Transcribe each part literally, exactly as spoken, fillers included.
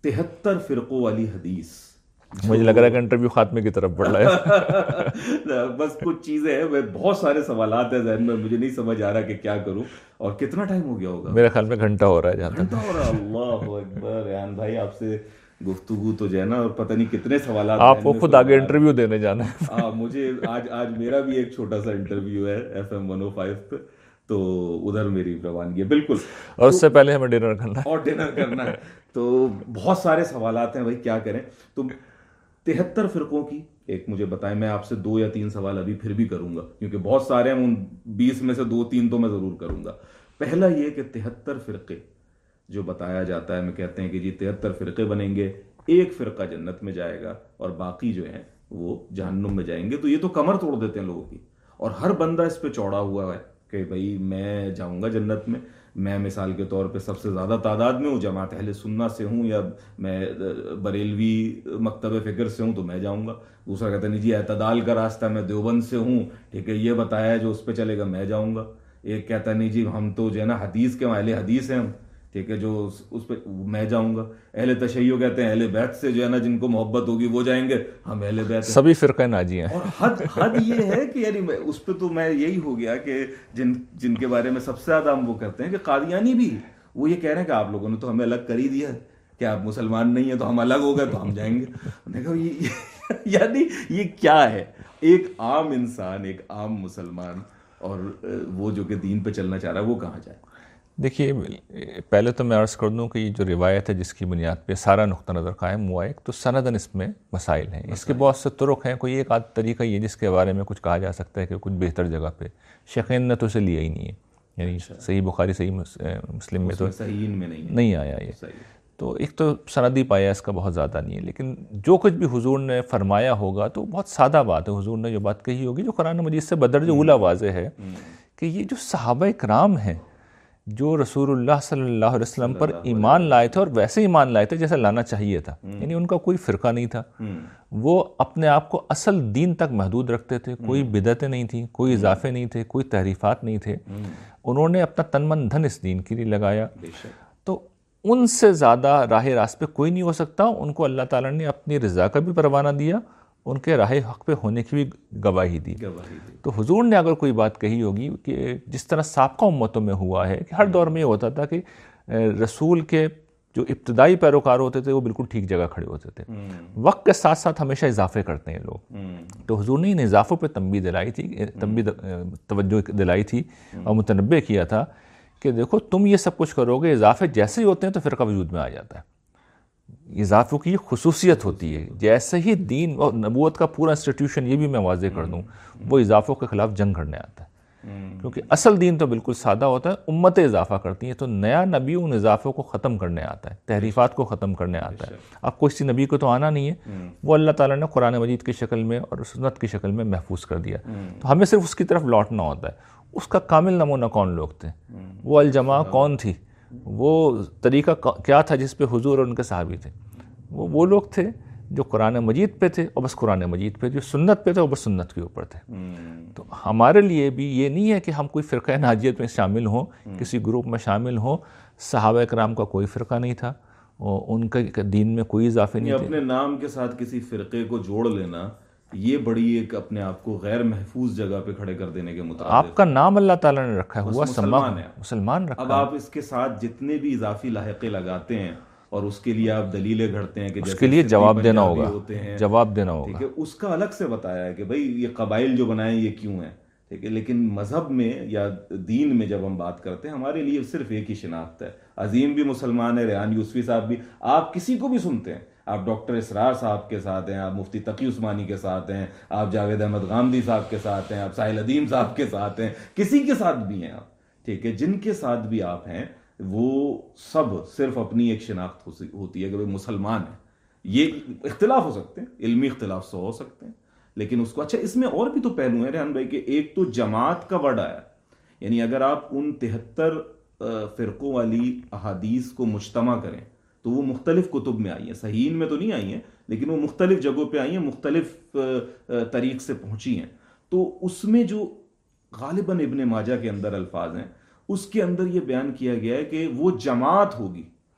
تہتر فرقوں والی حدیث. مجھے لگ رہا ہے کہ انٹرویو خاتمے کی طرف بڑھ رہا ہے. بس کچھ چیزیں ہیں, بہت سارے سوالات ہیں ذہن میں, مجھے نہیں سمجھ آ رہا کہ کیا کروں. اور کتنا ٹائم ہو گیا ہوگا؟ میرے خیال میں گھنٹہ ہو رہا ہے. جہاں گھنٹہ ہو رہا ہے. اللہ اکبر. ریحان بھائی آپ سے گفتگو تو جو ہے نا, اور پتہ نہیں کتنے سوالات. آپ کو خود آگے انٹرویو دینے جانا ہے. ہاں مجھے آج آج میرا بھی ایک چھوٹا سا انٹرویو ہے F M one O five پہ, تو ادھر میری روانگی ہے بالکل. اور اس سے پہلے ہمیں ڈنر کرنا ہے. اور ڈنر کرنا ہے. تو بہت سارے سوالات ہیں بھائی, کیا کریں. تو تہتر فرقوں کی ایک مجھے بتائیں. میں آپ سے دو یا تین سوال ابھی پھر بھی کروں گا, کیونکہ بہت سارے ہیں, ان بیس میں سے دو تین تو میں ضرور کروں گا. پہلا یہ کہ تہتر فرقے جو بتایا جاتا ہے, میں کہتے ہیں کہ جی تہتر فرقے بنیں گے, ایک فرقہ جنت میں جائے گا اور باقی جو ہیں وہ جہنم میں جائیں گے. تو یہ تو کمر توڑ دیتے ہیں لوگوں کی, اور ہر بندہ اس پہ چوڑا ہوا ہے کہ بھائی میں جاؤں گا جنت میں. میں مثال کے طور پہ سب سے زیادہ تعداد میں ہوں, جماعت اہل سنہ سے ہوں, یا میں بریلوی مکتب فکر سے ہوں تو میں جاؤں گا. دوسرا کہتا نہیں جی اعتدال کا راستہ, میں دیوبند سے ہوں, ٹھیک ہے, یہ بتایا ہے جو اس پہ چلے گا میں جاؤں گا. ایک کہتا نہیں جی ہم تو جو ہے نا حدیث کے اہل حدیث ہیں ہم, ٹھیک ہے, جو اس پہ میں جاؤں گا. اہل تشیع کہتے ہیں اہل بیت سے جو ہے نا جن کو محبت ہوگی وہ جائیں گے, ہم اہل بیت. سبھی فرقے ناجی ہیں. اور حد حد یہ ہے کہ یعنی اس پہ تو میں یہی ہو گیا کہ جن جن کے بارے میں سب سے زیادہ ہم وہ کرتے ہیں کہ قادیانی بھی وہ یہ کہہ رہے ہیں کہ آپ لوگوں نے تو ہمیں الگ کر ہی دیا ہے, کہ آپ مسلمان نہیں ہیں تو ہم الگ ہو گئے تو ہم جائیں گے. میں نے کہا یہ یعنی یہ کیا ہے؟ ایک عام انسان, ایک عام مسلمان, اور وہ جو کہ دین پہ چلنا چاہ رہا ہے, وہ کہاں جائے؟ دیکھیے پہلے تو میں عرض کر دوں کہ یہ جو روایت ہے جس کی بنیاد پہ سارا نقطہ نظر قائم ہوا ہے, تو سندن اس میں مسائل ہیں. اس کے بہت سے طرق ہیں. کوئی ایک آدھ طریقہ یہ جس کے بارے میں کچھ کہا جا سکتا ہے کہ کچھ بہتر جگہ پہ شیخین نے تو اسے لیا ہی نہیں ہے. یعنی صحیح بخاری صحیح مسلم میں تو صحیح میں نہیں نہیں آیا یہ. تو ایک تو سندی پایا اس کا بہت زیادہ نہیں ہے, لیکن جو کچھ بھی حضور نے فرمایا ہوگا تو بہت سادہ بات ہے. حضور نے جو بات کہی ہوگی جو قرآن مجید سے بدرجہ اولیٰ واضح ہے, کہ یہ جو صحابہ کرام ہیں جو رسول اللہ صلی اللہ علیہ وسلم پر ایمان لائے تھے, اور ویسے ایمان لائے تھے جیسے لانا چاہیے تھا. یعنی ان کا کوئی فرقہ نہیں تھا, وہ اپنے آپ کو اصل دین تک محدود رکھتے تھے. کوئی بدعتیں نہیں تھیں, کوئی اضافے نہیں تھے, کوئی تحریفات نہیں تھے. انہوں نے اپنا تن من دھن اس دین کے لیے لگایا. تو ان سے زیادہ راہ راست پہ کوئی نہیں ہو سکتا. ان کو اللہ تعالیٰ نے اپنی رضا کا بھی پروانہ دیا, ان کے راہ حق پہ ہونے کی بھی گواہی دی. تو حضور نے اگر کوئی بات کہی ہوگی کہ جس طرح سابقہ امتوں میں ہوا ہے کہ ہر دور میں یہ ہوتا تھا کہ رسول کے جو ابتدائی پیروکار ہوتے تھے وہ بالکل ٹھیک جگہ کھڑے ہوتے تھے, وقت کے ساتھ ساتھ ہمیشہ اضافے کرتے ہیں لوگ. تو حضور نے ان اضافوں پہ تنبیہ دلائی تھی, تنبیہ توجہ دلائی تھی اور متنبہ کیا تھا کہ دیکھو تم یہ سب کچھ کرو گے, اضافے جیسے ہی ہوتے ہیں تو فرقہ وجود میں آ جاتا ہے. اضافوں کی یہ خصوصیت ہوتی ہے. جیسے ہی دین اور نبوت کا پورا انسٹیٹیوشن, یہ بھی میں واضح کر دوں, وہ اضافوں کے خلاف جنگ کرنے آتا ہے, کیونکہ اصل دین تو بالکل سادہ ہوتا ہے. امتیں اضافہ کرتی ہیں, تو نیا نبی ان اضافوں کو ختم کرنے آتا ہے, تحریفات کو ختم کرنے آتا ہے. اب کسی نبی کو تو آنا نہیں ہے, وہ اللہ تعالیٰ نے قرآن مجید کی شکل میں اور سنت کی شکل میں محفوظ کر دیا. تو ہمیں صرف اس کی طرف لوٹنا ہوتا ہے. اس کا کامل نمونہ کون لوگ تھے, وہ الجماع کون تھی, وہ طریقہ کیا تھا جس پہ حضور اور ان کے صحابی تھے. وہ وہ لوگ تھے جو قرآن مجید پہ تھے اور بس قرآن مجید پہ, جو سنت پہ تھے وہ بس سنت کے اوپر تھے. تو ہمارے لیے بھی یہ نہیں ہے کہ ہم کوئی فرقہ ناجیت میں شامل ہوں, کسی گروپ میں شامل ہوں. صحابہ کرام کا کوئی فرقہ نہیں تھا, اور ان کے دین میں کوئی اضافے نہیں تھے. اپنے نام کے ساتھ کسی فرقے کو جوڑ لینا یہ بڑی ایک اپنے آپ کو غیر محفوظ جگہ پہ کھڑے کر دینے کے مطابق. آپ کا نام اللہ تعالیٰ نے رکھا ہے, ہوا مسلمان ہے, مسلمان رکھا. اب آپ اس کے ساتھ جتنے بھی اضافی لاحقے لگاتے ہیں اور اس کے لیے آپ دلیلیں گھڑتے ہیں کہ اس کے لیے جواب دینا ہوگا, جواب دینا ہوگا. ٹھیک ہے, اس کا الگ سے بتایا ہے کہ بھائی یہ قبائل جو بنائے یہ کیوں ہیں, ٹھیک ہے. لیکن مذہب میں یا دین میں جب ہم بات کرتے ہیں ہمارے لیے صرف ایک ہی شناخت ہے. عظیم بھی مسلمان ہے, ریحان یوسفی صاحب بھی, آپ کسی کو بھی سنتے ہیں, آپ ڈاکٹر اسرار صاحب کے ساتھ ہیں, آپ مفتی تقی عثمانی کے ساتھ ہیں, آپ جاوید احمد غامدی صاحب کے ساتھ ہیں, آپ ساحل ادیم صاحب کے ساتھ ہیں, کسی کے ساتھ بھی ہیں آپ, ٹھیک ہے. جن کے ساتھ بھی آپ ہیں وہ سب صرف اپنی ایک شناخت ہوتی ہے کہ بھائی مسلمان ہیں. یہ اختلاف ہو سکتے ہیں, علمی اختلاف سو ہو سکتے ہیں, لیکن اس کو اچھا اس میں اور بھی تو پہلو ہیں ریحان بھائی, کہ ایک تو جماعت کا ورڈ آیا, یعنی اگر آپ ان تہتر فرقوں والی احادیث کو مجتمع کریں تو وہ مختلف کتب میں آئی ہیں, صحیح میں تو نہیں آئی ہیں لیکن وہ مختلف جگہوں پہ آئی ہیں, مختلف طریق سے پہنچی ہیں. تو اس میں جو غالباً ابن ماجہ کے اندر الفاظ ہیں اس کے اندر یہ بیان کیا گیا ہے کہ وہ جماعت ہوگی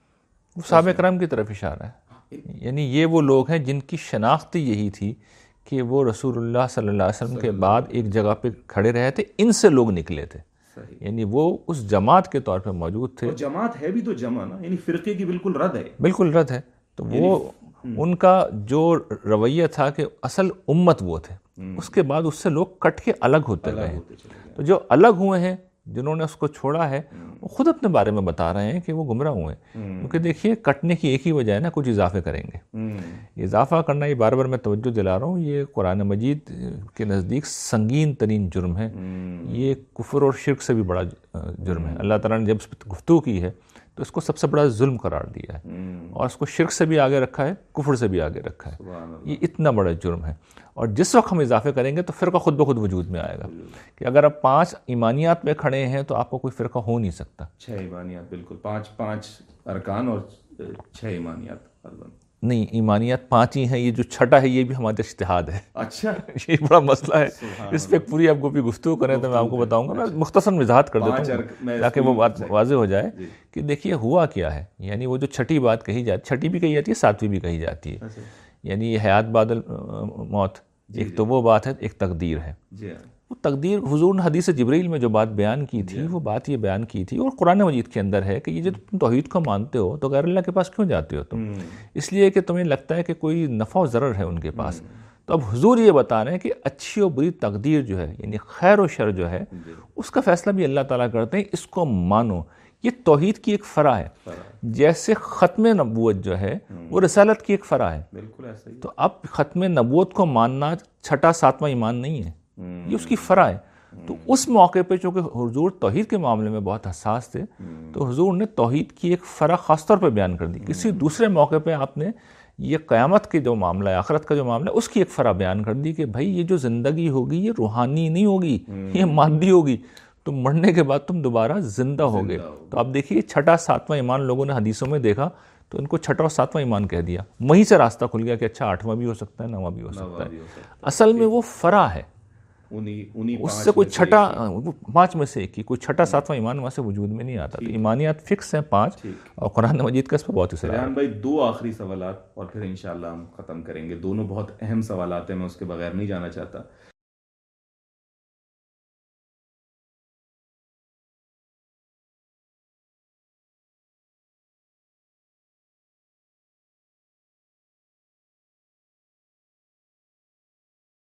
وہ صحابہ کرام کی طرف اشارہ ہے. یعنی یہ وہ لوگ ہیں جن کی شناخت یہی تھی کہ وہ رسول اللہ صلی اللہ علیہ وسلم کے بعد ایک جگہ پہ کھڑے رہے تھے, ان سے لوگ نکلے تھے. یعنی وہ اس جماعت کے طور پہ موجود تھے. جماعت ہے بھی تو جمع نا, یعنی فرقے کی بالکل رد ہے. بالکل رد ہے. تو وہ ان کا جو رویہ تھا کہ اصل امت وہ تھے, اس کے بعد اس سے لوگ کٹ کے الگ ہوتے گئے ہیں. تو جو الگ ہوئے ہیں, جنہوں نے اس کو چھوڑا ہے, وہ خود اپنے بارے میں بتا رہے ہیں کہ وہ گمراہ ہوئے ہیں. کیونکہ دیکھیے کٹنے کی ایک ہی وجہ ہے نا, کچھ اضافے کریں گے. اضافہ کرنا, یہ بار بار میں توجہ دلا رہا ہوں, یہ قرآن مجید کے نزدیک سنگین ترین جرم ہے. یہ کفر اور شرک سے بھی بڑا جرم ہے. اللہ تعالیٰ نے جب اس پہ گفتگو کی ہے تو اس کو سب سے بڑا ظلم قرار دیا ہے, اور اس کو شرک سے بھی آگے رکھا ہے, کفر سے بھی آگے رکھا ہے. یہ اتنا بڑا جرم ہے. اور جس وقت ہم اضافے کریں گے تو فرقہ خود بخود وجود میں آئے گا, کہ اگر آپ پانچ ایمانیات میں کھڑے ہیں تو آپ کو کوئی فرقہ ہو نہیں سکتا. چھ ایمانیات, بالکل پانچ پانچ ارکان اور چھ ایمانیات. نہیں, ایمانیات پانچ ہی ہیں, یہ جو چھٹا ہے یہ بھی ہمارا اجتہاد ہے. اچھا, یہ بڑا مسئلہ ہے, اس پہ پوری آپ کو بھی گفتگو کریں تو میں آپ کو بتاؤں گا. میں مختصر وضاحت کر دیتا ہوں تاکہ وہ بات واضح ہو جائے کہ دیکھیے ہوا کیا ہے. یعنی وہ جو چھٹی بات کہی جاتی, چھٹی بھی کہی جاتی ہے, ساتویں بھی کہی جاتی ہے. یعنی یہ حیات بعد موت, ایک تو وہ بات ہے, ایک تقدیر ہے. وہ تقدیر حضور نے حدیث جبریل میں جو بات بیان کی تھی, وہ بات یہ بیان کی تھی, اور قرآن مجید کے اندر ہے کہ یہ جو تم توحید کو مانتے ہو تو غیر اللہ کے پاس کیوں جاتے ہو تم؟ اس لیے کہ تمہیں لگتا ہے کہ کوئی نفع و ضرر ہے ان کے پاس. تو اب حضور یہ بتا رہے ہیں کہ اچھی و بری تقدیر جو ہے, یعنی خیر و شر جو ہے, اس کا فیصلہ بھی اللہ تعالیٰ کرتے ہیں. اس کو مانو, یہ توحید کی ایک فرع ہے. جیسے ختم نبوت جو ہے وہ رسالت کی ایک فرع ہے. تو اب ختم نبوت کو ماننا چھٹا ساتواں ایمان نہیں ہے, یہ اس کی فرع ہے. تو اس موقع پہ چونکہ حضور توحید کے معاملے میں بہت حساس تھے, تو حضور نے توحید کی ایک فرع خاص طور پہ بیان کر دی. کسی دوسرے موقع پہ آپ نے یہ قیامت کے جو معاملہ ہے, آخرت کا جو معاملہ ہے, اس کی ایک فرع بیان کر دی کہ بھائی یہ جو زندگی ہوگی یہ روحانی نہیں ہوگی, یہ مادی ہوگی. تم مرنے کے بعد تم دوبارہ زندہ ہوگے. تو آپ دیکھیے چھٹا ساتواں ایمان لوگوں نے حدیثوں میں دیکھا تو ان کو چھٹا اور ساتواں ایمان کہہ دیا. وہیں سے راستہ کھل گیا کہ اچھا آٹھواں بھی ہو سکتا ہے, نواں بھی ہو سکتا ہے. اصل میں وہ فرع ہے, اس سے کوئی چھٹا, پانچ میں سے ایک کی کوئی چھٹا ساتواں ایمان وہاں سے وجود میں نہیں آتا. تو ایمانیات فکس ہیں پانچ, اور قرآن مجید کا اس پہ بہت اثر ہے. ریحان بھائی دو آخری سوالات اور پھر انشاءاللہ ہم ختم کریں گے. دونوں بہت اہم سوالات ہیں, میں اس کے بغیر نہیں جانا چاہتا.